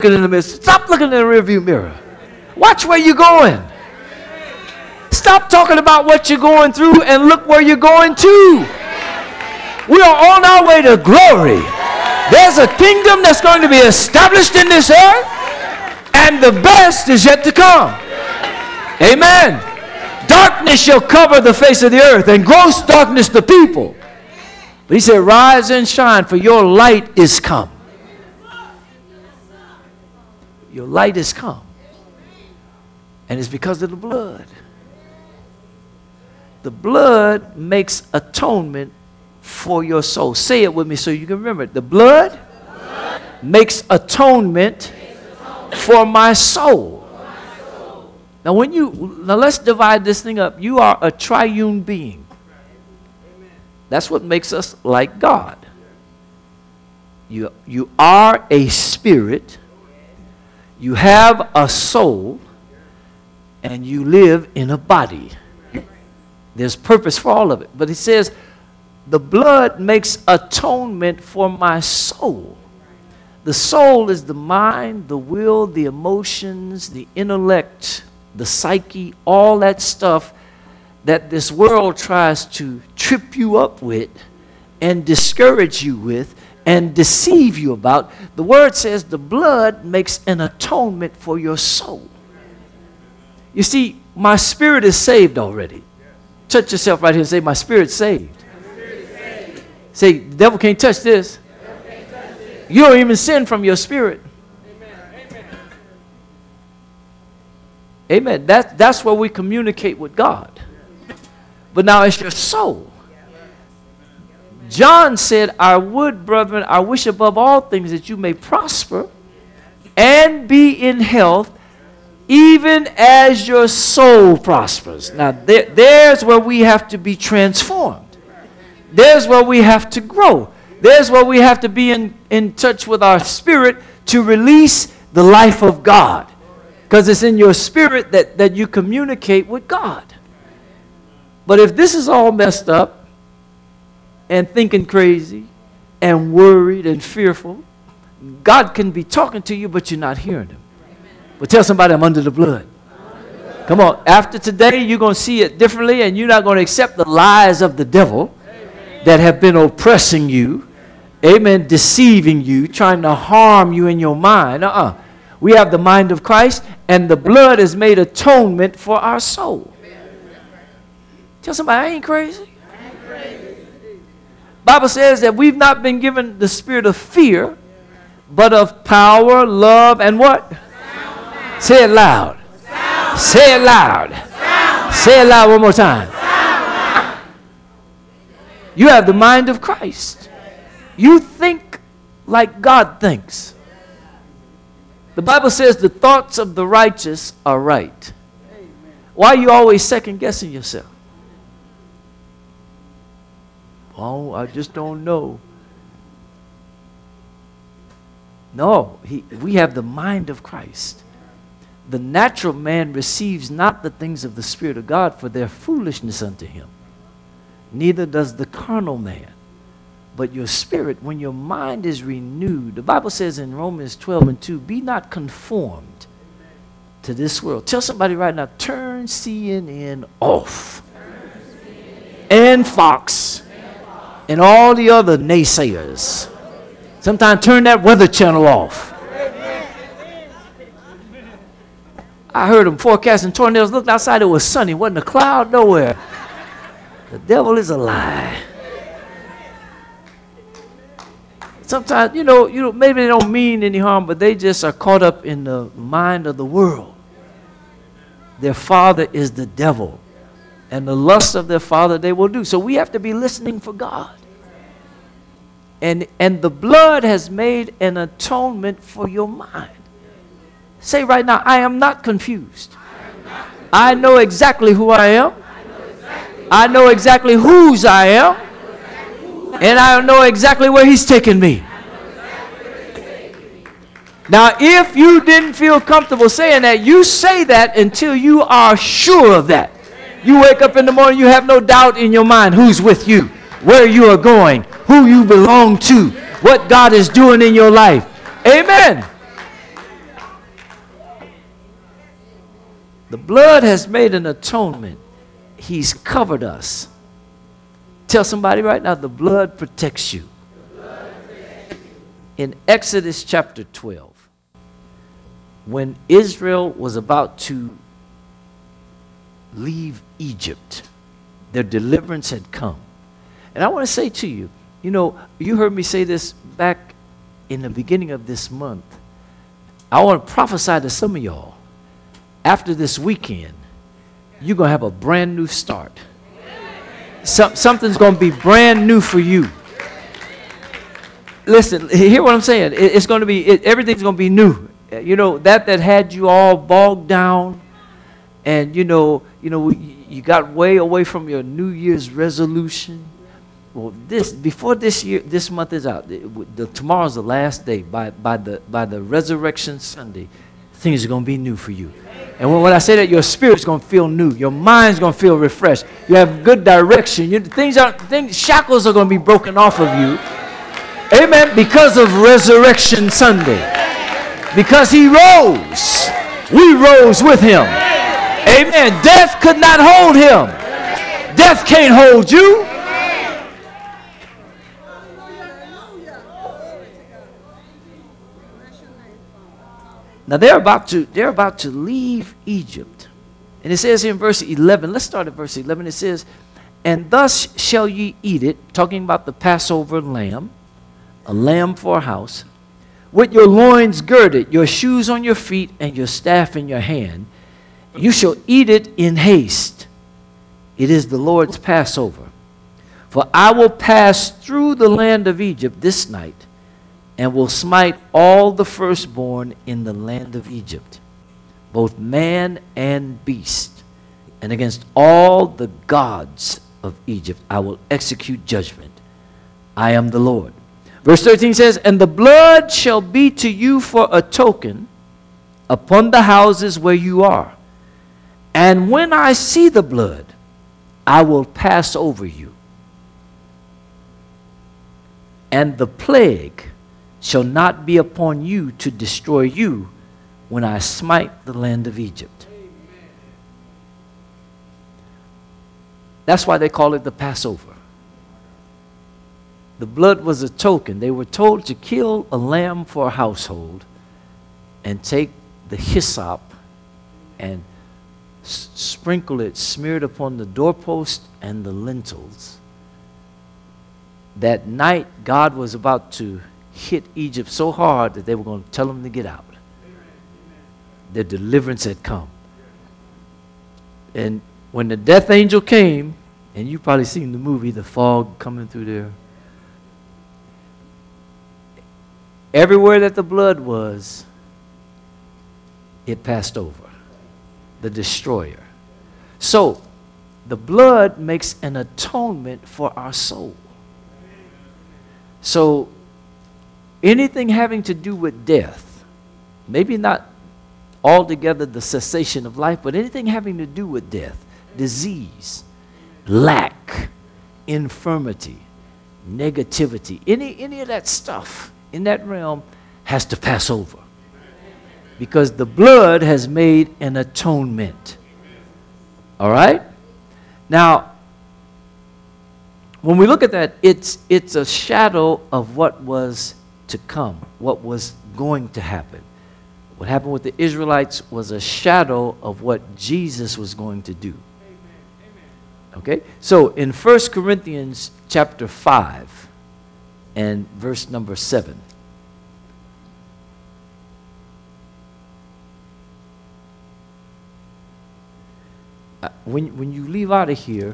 in the mirror. Stop looking in the rearview mirror. Watch where you're going. Stop talking about what you're going through and look where you're going to. We are on our way to glory. There's a kingdom that's going to be established in this earth, and the best is yet to come. Amen. Darkness shall cover the face of the earth, and gross darkness the people. But he said, rise and shine, for your light is come. Your light is come. And it's because of the blood. The blood makes atonement for your soul. Say it with me so you can remember it. The blood makes atonement for my soul. Now let's divide this thing up. You are a triune being. That's what makes us like God. You are a spirit. You have a soul. And you live in a body. There's purpose for all of it. But he says, the blood makes atonement for my soul. The soul is the mind, the will, the emotions, the intellect, the psyche, all that stuff that this world tries to trip you up with and discourage you with and deceive you about. The word says the blood makes an atonement for your soul. You see, my spirit is saved already. Touch yourself right here and say, my spirit's saved. Say, the devil can't touch this. You don't even sin from your spirit. Amen. That's where we communicate with God. But now it's your soul. John said, I would, brethren, I wish above all things that you may prosper and be in health, even as your soul prospers. Now, there's where we have to be transformed. There's where we have to grow. There's where we have to be in touch with our spirit to release the life of God. Because it's in your spirit that you communicate with God. But if this is all messed up and thinking crazy and worried and fearful, God can be talking to you, but you're not hearing him. But tell somebody, I'm under the blood. Come on. After today, you're going to see it differently, and you're not going to accept the lies of the devil that have been oppressing you. Amen. Deceiving you, trying to harm you in your mind. We have the mind of Christ, and the blood has made atonement for our soul. Tell somebody, I ain't crazy. Bible says that we've not been given the spirit of fear, but of power, love, and what? Say it loud. Say it loud. Say it loud one more time. You have the mind of Christ. You think like God thinks. The Bible says the thoughts of the righteous are right. Why are you always second guessing yourself? Oh, I just don't know. No, we have the mind of Christ. The natural man receives not the things of the Spirit of God, for their foolishness unto him. Neither does the carnal man. But your spirit, when your mind is renewed, the Bible says in Romans 12:2, be not conformed to this world. Tell somebody right now, turn CNN off. And Fox. And all the other naysayers. Sometimes turn that Weather Channel off. I heard them forecasting tornadoes. Looked outside, it was sunny. Wasn't a cloud nowhere. The devil is a lie. Sometimes, you know, maybe they don't mean any harm, but they just are caught up in the mind of the world. Their father is the devil. And the lust of their father they will do. So we have to be listening for God. And the blood has made an atonement for your mind. Say right now, I am not confused. I know exactly who I am. I know exactly whose I am. And I know exactly where he's taking me. Now, if you didn't feel comfortable saying that, you say that until you are sure of that. You wake up in the morning, you have no doubt in your mind who's with you, where you are going, who you belong to, what God is doing in your life. Amen. The blood has made an atonement. He's covered us. Tell somebody right now, the blood protects you. In Exodus chapter 12, when Israel was about to leave Egypt, their deliverance had come. And I want to say to you, you heard me say this back in the beginning of this month. I want to prophesy to some of y'all. After this weekend, you're going to have a brand new start. Something's going to be brand new for you. Listen, hear what I'm saying. It's going to be, everything's going to be new. That had you all bogged down, and you got way away from your New Year's resolution. Well, before this month is out, tomorrow's the last day. By the Resurrection Sunday, things are going to be new for you. And when I say that, your spirit's going to feel new. Your mind's going to feel refreshed. You have good direction. Shackles are going to be broken off of you. Amen. Because of Resurrection Sunday. Because he rose. We rose with him. Amen. Death could not hold him. Death can't hold you. Now they're about to leave Egypt. And it says here in verse 11, let's start at verse 11. It says, "And thus shall ye eat it," talking about the Passover lamb, a lamb for a house, "with your loins girded, your shoes on your feet, and your staff in your hand. You shall eat it in haste. It is the Lord's Passover. For I will pass through the land of Egypt this night, and will smite all the firstborn in the land of Egypt, both man and beast. And against all the gods of Egypt I will execute judgment. I am the Lord." Verse 13 says, "And the blood shall be to you for a token upon the houses where you are. And when I see the blood, I will pass over you. And the plague shall not be upon you to destroy you when I smite the land of Egypt." That's why they call it the Passover. The blood was a token. They were told to kill a lamb for a household and take the hyssop and sprinkle it, smear it upon the doorpost and the lintels. That night, God was about to hit Egypt so hard that they were going to tell them to get out. Their deliverance had come. And when the death angel came, and you've probably seen the movie, the fog coming through there, everywhere that the blood was, it passed over. The destroyer. So, the blood makes an atonement for our soul. So, anything having to do with death, maybe not altogether the cessation of life, but anything having to do with death, disease, lack, infirmity, negativity, any of that stuff in that realm has to pass over. Because the blood has made an atonement. All right? Now, when we look at that, it's a shadow of what was to come, what was going to happen. What happened with the Israelites was a shadow of what Jesus was going to do. Okay? So in 1 Corinthians chapter 5 and verse number 7. When you leave out of here,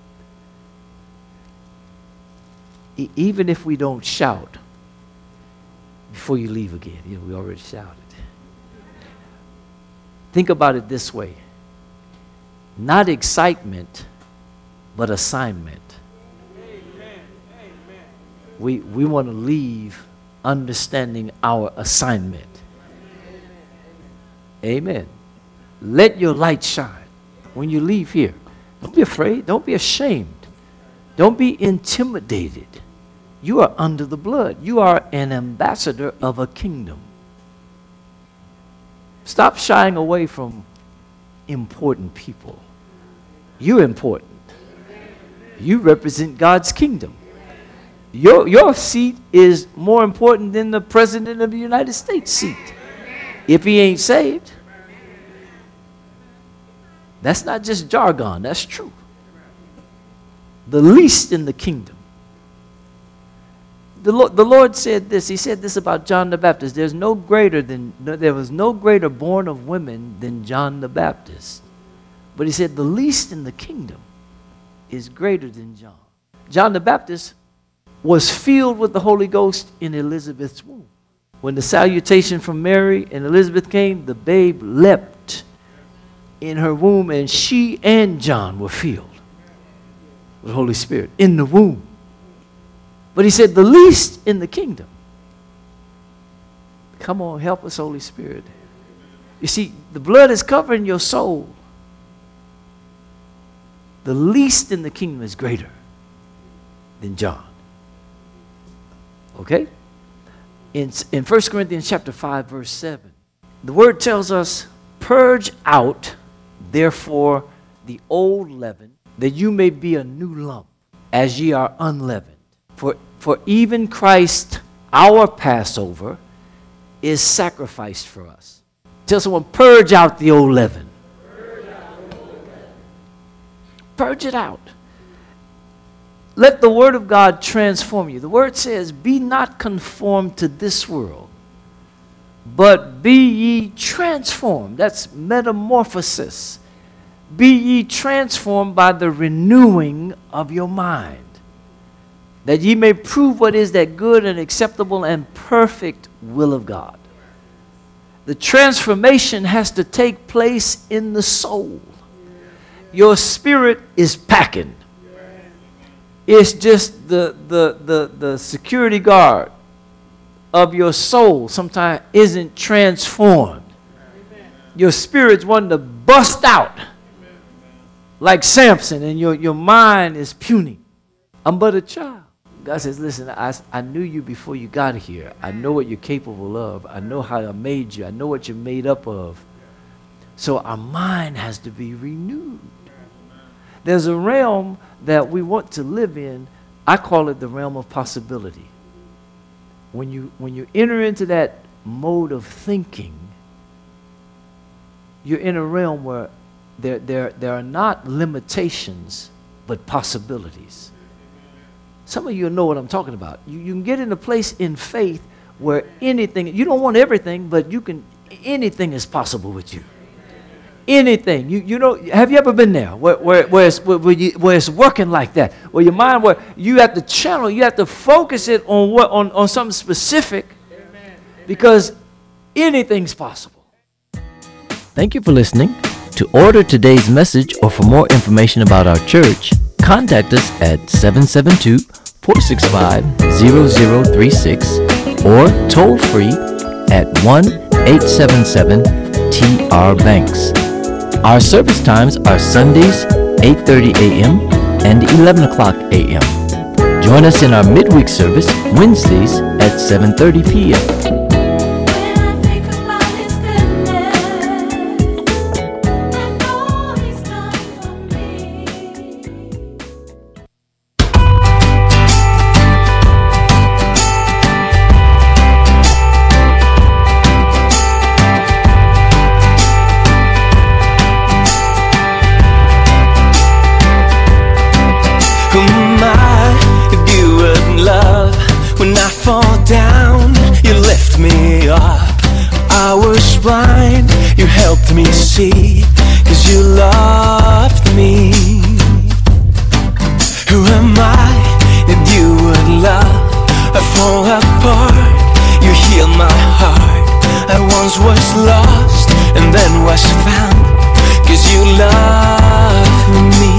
even if we don't shout before you leave again, we already shouted. Think about it this way. Not excitement, but assignment. We want to leave understanding our assignment. Amen. Let your light shine when you leave here. Don't be afraid. Don't be ashamed. Don't be intimidated. You are under the blood. You are an ambassador of a kingdom. Stop shying away from important people. You're important. You represent God's kingdom. Your seat is more important than the President of the United States seat. If he ain't saved. That's not just jargon, that's true. The least in the kingdom. The Lord said this. He said this about John the Baptist. There was no greater born of women than John the Baptist. But he said the least in the kingdom is greater than John. John the Baptist was filled with the Holy Ghost in Elizabeth's womb. When the salutation from Mary and Elizabeth came, the babe leapt in her womb, and she and John were filled with the Holy Spirit in the womb. But he said the least in the kingdom. Come on, help us, Holy Spirit. You see, the blood is covering your soul. The least in the kingdom is greater than John. Okay? In 1 Corinthians chapter 5, verse 7, the word tells us, purge out, therefore, the old leaven, that you may be a new lump, as ye are unleavened. For even Christ, our Passover, is sacrificed for us. Tell someone, purge out the old leaven. Purge it out. Let the word of God transform you. The word says, be not conformed to this world, but be ye transformed. That's metamorphosis. Be ye transformed by the renewing of your mind, that ye may prove what is that good and acceptable and perfect will of God. The transformation has to take place in the soul. Your spirit is packing. It's just the security guard of your soul sometimes isn't transformed. Your spirit's wanting to bust out like Samson, and your mind is puny. I'm but a child. God says, listen, I knew you before you got here. I know what you're capable of. I know how I made you. I know what you're made up of. So our mind has to be renewed. There's a realm that we want to live in. I call it the realm of possibility. When you enter into that mode of thinking, you're in a realm where there are not limitations, but possibilities. Some of you know what I'm talking about. You can get in a place in faith where anything, you don't want everything, but anything is possible with you. Anything. You know, have you ever been there where it's working like that? Where your mind, where you have to channel, you have to focus it on something specific, because anything's possible. Thank you for listening. To order today's message or for more information about our church, contact us at 772-465-0036 or toll free at 1-877-TR-BANKS. Our service times are Sundays 8:30 a.m. and 11 o'clock a.m. Join us in our midweek service Wednesdays at 7:30 p.m. Blind, you helped me see, 'cause you loved me. Who am I that you would love? I fall apart, you healed my heart. I once was lost and then was found, 'cause you love me.